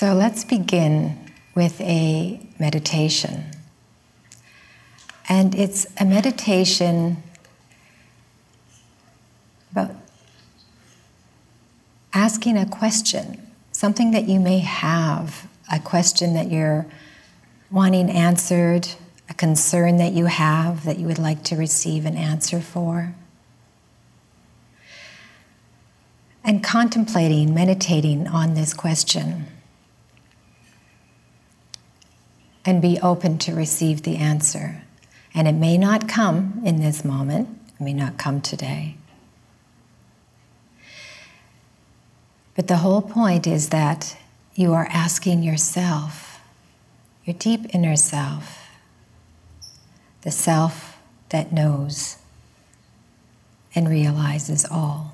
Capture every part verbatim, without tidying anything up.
So let's begin with a meditation. And it's a meditation about asking a question, something that you may have, a question that you're wanting answered, a concern that you have that you would like to receive an answer for. And contemplating, meditating on this question. And be open to receive the answer. And it may not come in this moment, it may not come today. But the whole point is that you are asking yourself, your deep inner self, the self that knows and realizes all.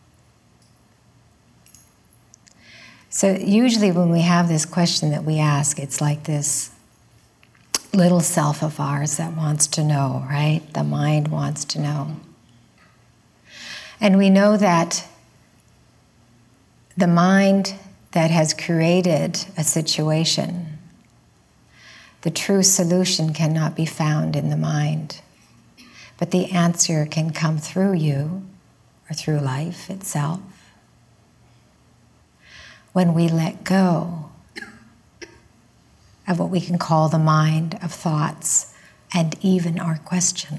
So usually when we have this question that we ask, it's like this little self of ours that wants to know, right? The mind wants to know. And we know that the mind that has created a situation, the true solution cannot be found in the mind, but the answer can come through you or through life itself. When we let go of what we can call the mind of thoughts and even our question.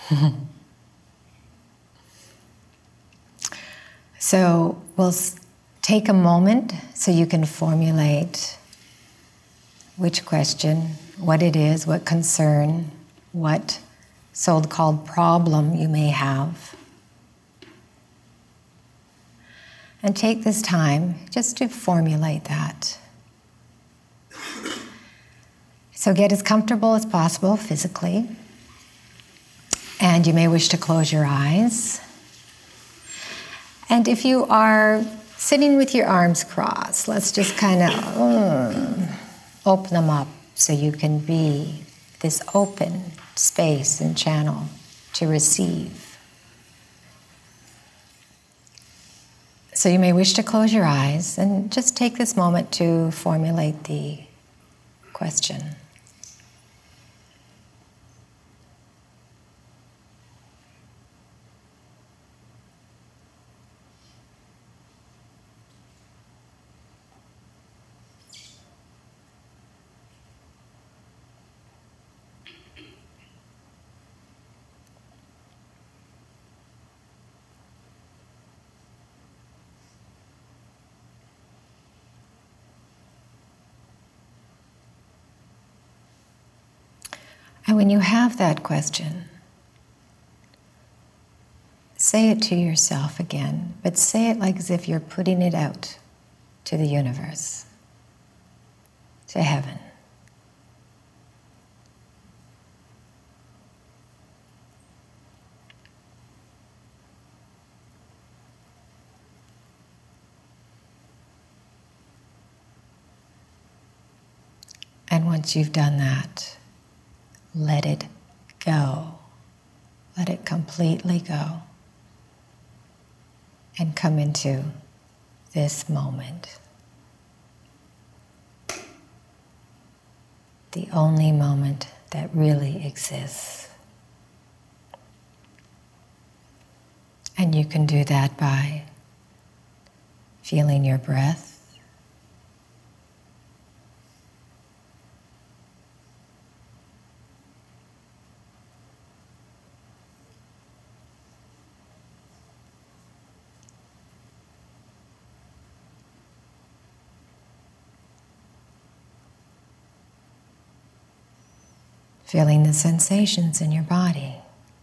So we'll take a moment so you can formulate which question, what it is, what concern, what so-called problem you may have. And take this time just to formulate that. So get as comfortable as possible physically. And you may wish to close your eyes. And if you are sitting with your arms crossed, let's just kind of um, open them up so you can be this open space and channel to receive. So you may wish to close your eyes and just take this moment to formulate the question. And when you have that question, say it to yourself again, but say it like as if you're putting it out to the universe, to heaven. And once you've done that, let it go. Let it completely go. And come into this moment. The only moment that really exists. And you can do that by feeling your breath. Feeling the sensations in your body.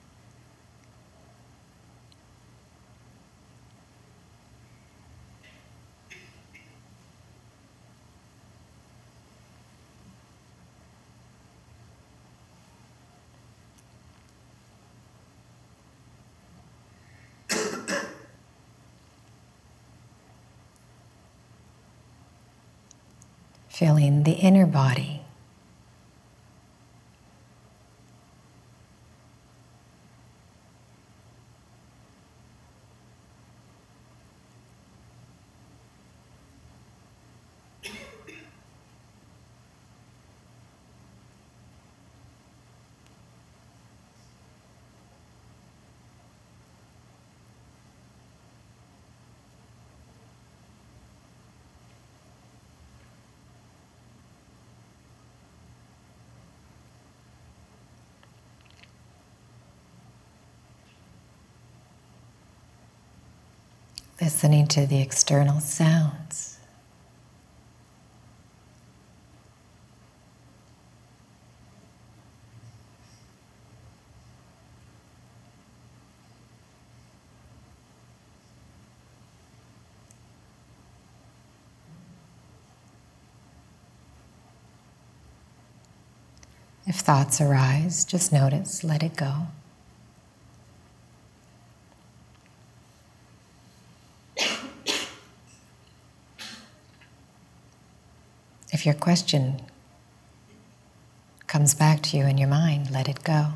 Feeling the inner body. listening to the external sounds. If thoughts arise, just notice, let it go. If your question comes back to you in your mind, let it go.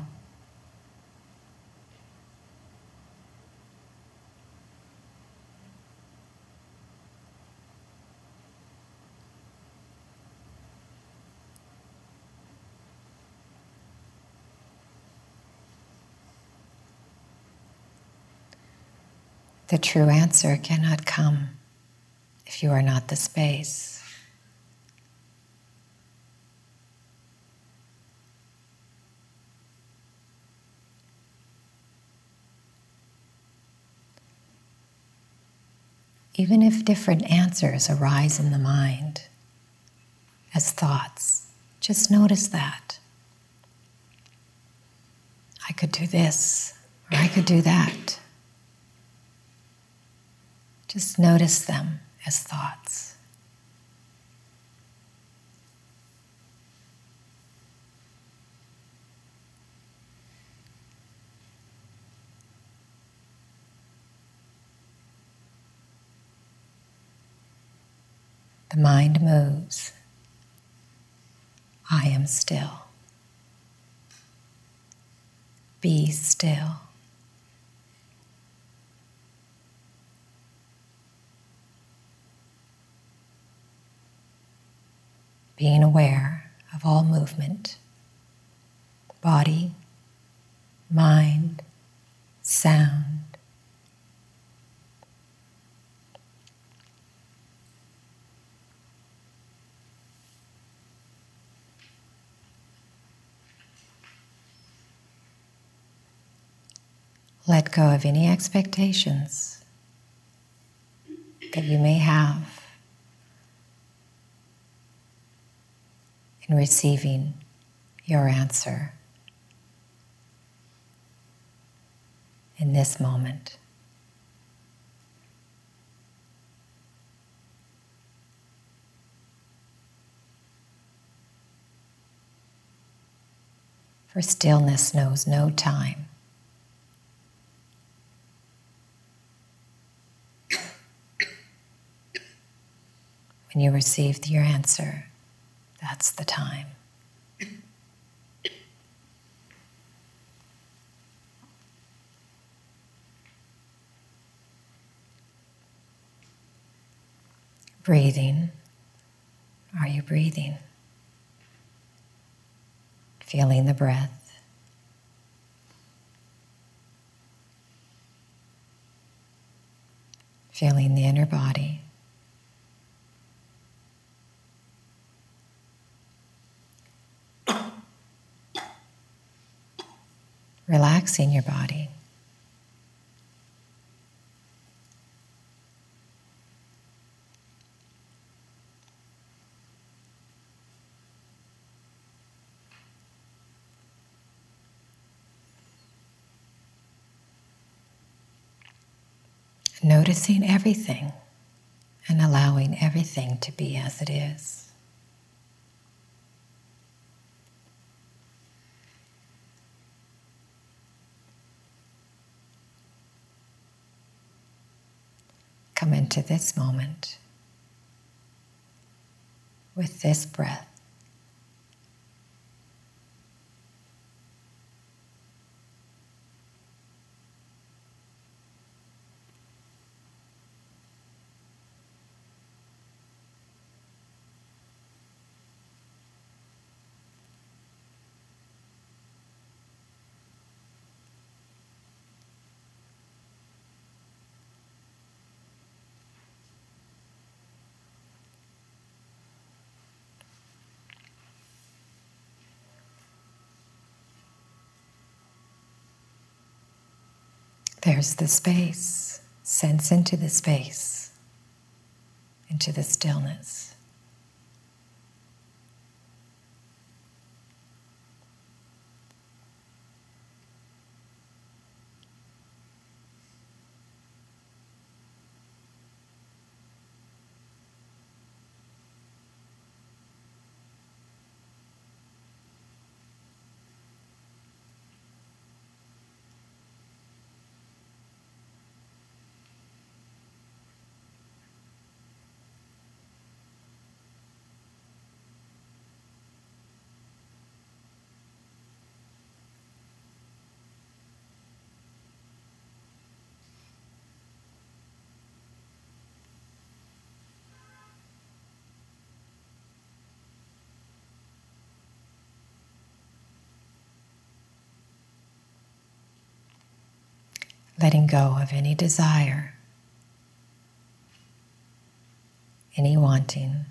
The true answer cannot come if you are not the space. Even if different answers arise in the mind as thoughts, just notice that. I could do this, or I could do that. Just notice them as thoughts. The mind moves. I am still. Be still. Being aware of all movement, body, mind, sound. Let go of any expectations that you may have in receiving your answer in this moment. For stillness knows no time. When you received your answer, that's the time. Breathing. Are you breathing? Feeling the breath. Feeling the inner body. Relaxing your body. Noticing everything and allowing everything to be as it is. Come into this moment with this breath. There's the space. Sense into the space, into the stillness. Letting go of any desire, any wanting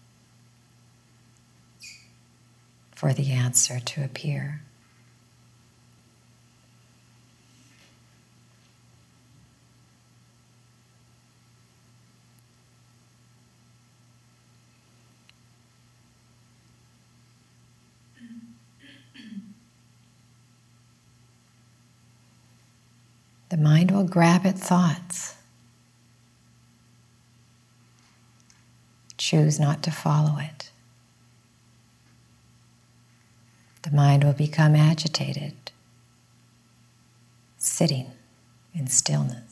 for the answer to appear. The mind will grab at thoughts. Choose not to follow it. The mind will become agitated, sitting in stillness.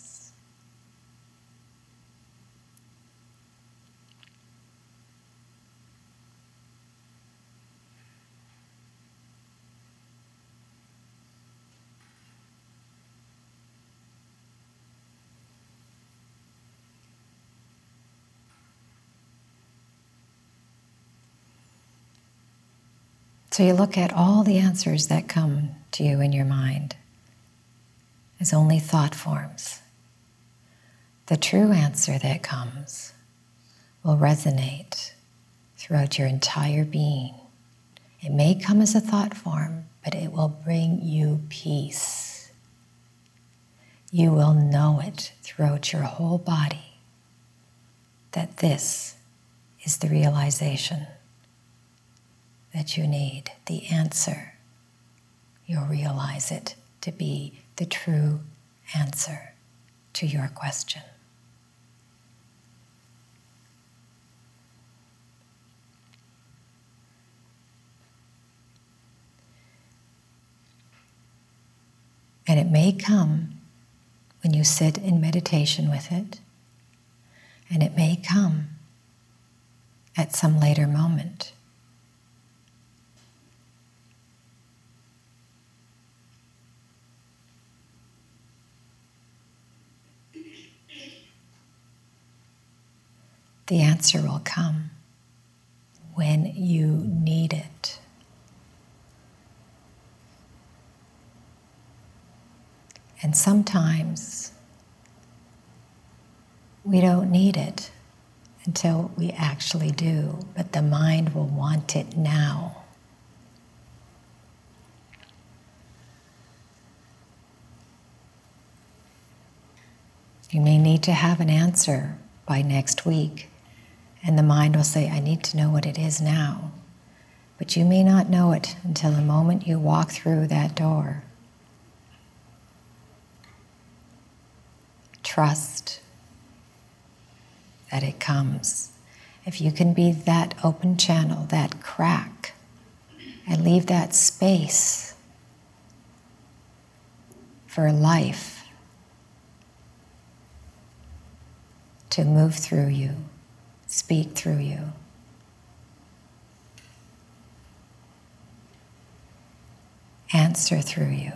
So you look at all the answers that come to you in your mind as only thought forms. The true answer that comes will resonate throughout your entire being. It may come as a thought form, but it will bring you peace. You will know it throughout your whole body that this is the realization that you need, the answer. You'll realize it to be the true answer to your question. And it may come when you sit in meditation with it, and it may come at some later moment. The answer will come when you need it. And sometimes we don't need it until we actually do, but the mind will want it now. You may need to have an answer by next week, and the mind will say, I need to know what it is now. But you may not know it until the moment you walk through that door. Trust that it comes. If you can be that open channel, that crack, and leave that space for life to move through you, speak through you. Answer through you.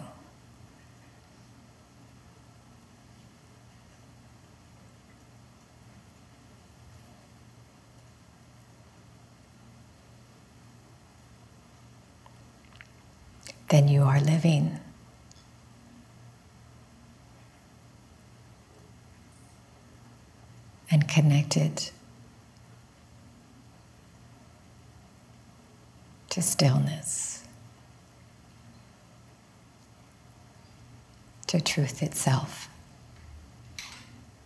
Then you are living. And connected to stillness, to truth itself.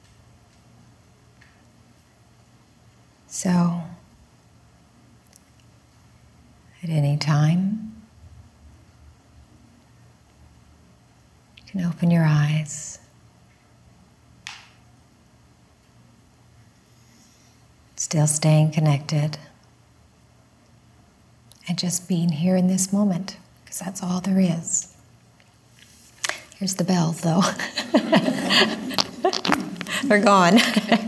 So, at any time, you can open your eyes. Still staying connected. And just being here in this moment, because that's all there is. Here's the bells, though. They're gone.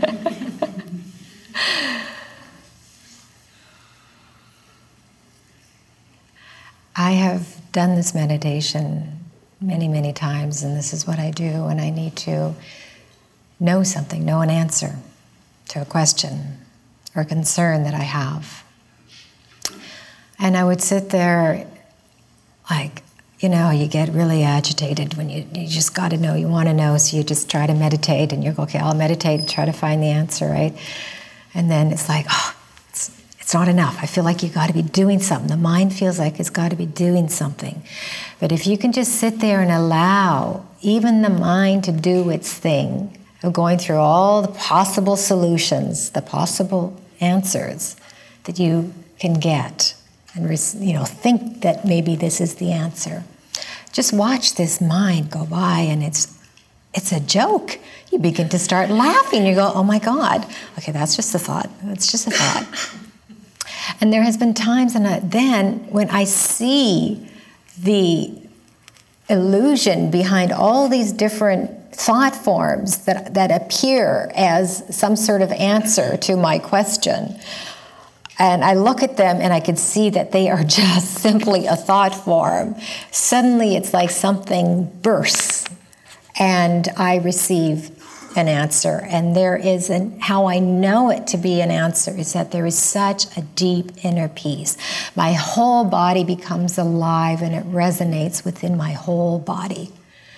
I have done this meditation many, many times, and this is what I do when I need to know something, know an answer to a question or concern that I have. And I would sit there like, you know, you get really agitated when you, you just got to know, you want to know, so you just try to meditate, and you go, okay, I'll meditate, try to find the answer, right? And then it's like, oh, it's, it's not enough. I feel like you got to be doing something. The mind feels like it's got to be doing something. But if you can just sit there and allow even the mind to do its thing of going through all the possible solutions, the possible answers that you can get, and you know, think that maybe this is the answer. Just watch this mind go by, and it's it's a joke. You begin to start laughing. You go, oh my God. Okay, that's just a thought. It's just a thought. And there has been times, and then when I see the illusion behind all these different thought forms that that appear as some sort of answer to my question, and I look at them and I can see that they are just simply a thought form, suddenly it's like something bursts and I receive an answer. And there is an, how I know it to be an answer is that there is such a deep inner peace. My whole body becomes alive and it resonates within my whole body.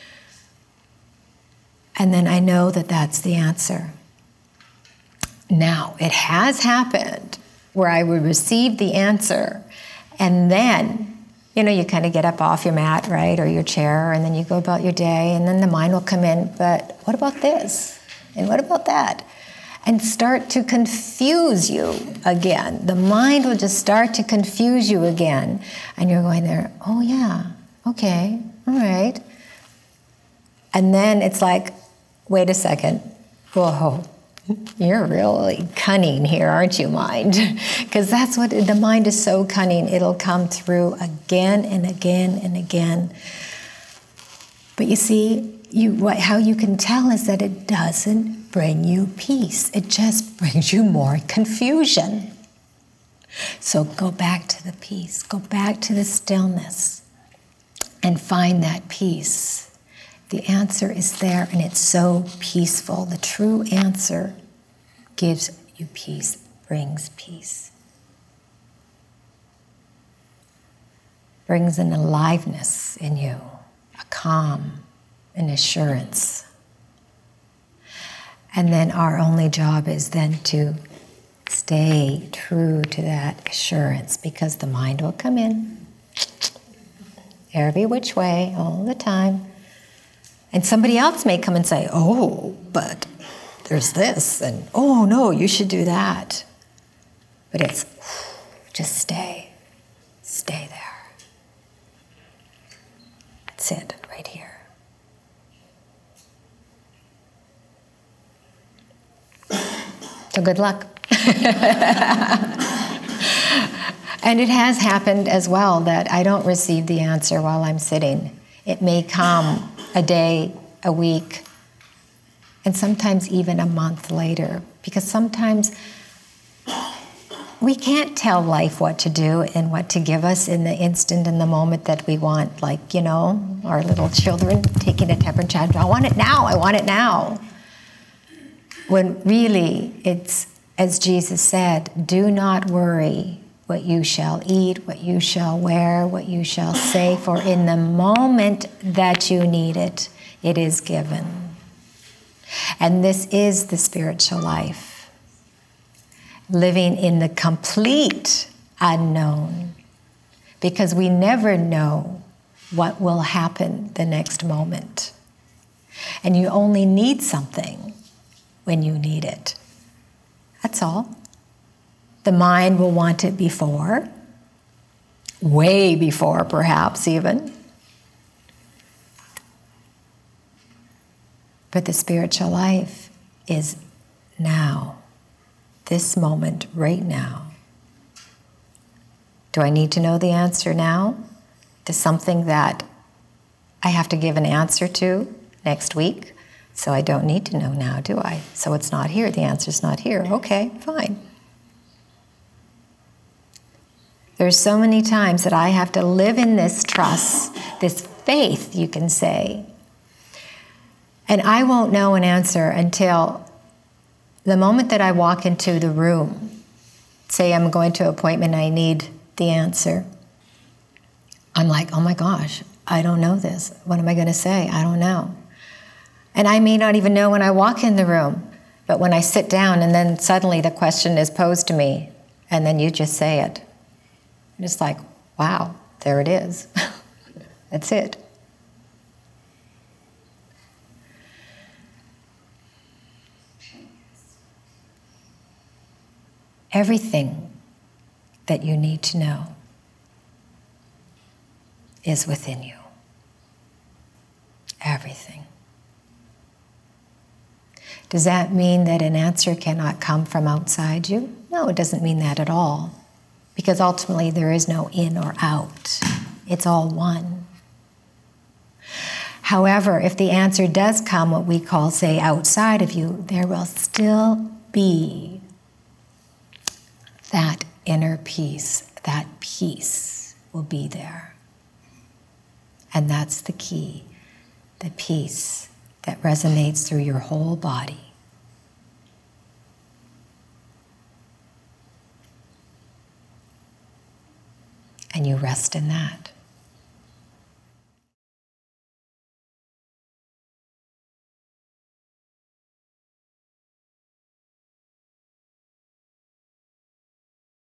And then I know that that's the answer. Now, it has happened where I would receive the answer, and then, you know, you kind of get up off your mat, right, or your chair, and then you go about your day, and then the mind will come in, but what about this? And what about that? And start to confuse you again. The mind will just start to confuse you again, and you're going there, oh yeah, okay, all right. And then it's like, wait a second, whoa. You're really cunning here, aren't you, mind? Because that's what, the mind is so cunning. It'll come through again and again and again. But you see, you, what, how you can tell is that it doesn't bring you peace. It just brings you more confusion. So go back to the peace. Go back to the stillness and find that peace. The answer is there, and it's so peaceful. The true answer gives you peace, brings peace. Brings an aliveness in you, a calm, an assurance. And then our only job is then to stay true to that assurance, because the mind will come in every which way, all the time. And somebody else may come and say, oh, but there's this, and oh no, you should do that. But it's, just stay, stay there. That's it, right here. So good luck. And it has happened as well that I don't receive the answer while I'm sitting. It may come a day, a week, and sometimes even a month later. Because sometimes we can't tell life what to do and what to give us in the instant, in the moment that we want. Like, you know, our little children taking a temperature. I want it now, I want it now. When really, it's, as Jesus said, do not worry what you shall eat, what you shall wear, what you shall say, for in the moment that you need it, it is given. And this is the spiritual life. Living in the complete unknown, because we never know what will happen the next moment. And you only need something when you need it. That's all. The mind will want it before, way before perhaps even. But the spiritual life is now, this moment right now. Do I need to know the answer now to something that I have to give an answer to next week? So I don't need to know now, do I? So it's not here, the answer's not here. Okay, fine. There's so many times that I have to live in this trust, this faith, you can say. And I won't know an answer until the moment that I walk into the room. Say I'm going to an appointment and I need the answer. I'm like, oh my gosh, I don't know this. What am I going to say? I don't know. And I may not even know when I walk in the room, but when I sit down and then suddenly the question is posed to me, and then you just say it. And it's like, wow, there it is. That's it. Everything that you need to know is within you. Everything. Does that mean that an answer cannot come from outside you? No, it doesn't mean that at all. Because ultimately there is no in or out. It's all one. However, if the answer does come, what we call, say, outside of you, there will still be that inner peace. That peace will be there. And that's the key. The peace that resonates through your whole body. And you rest in that.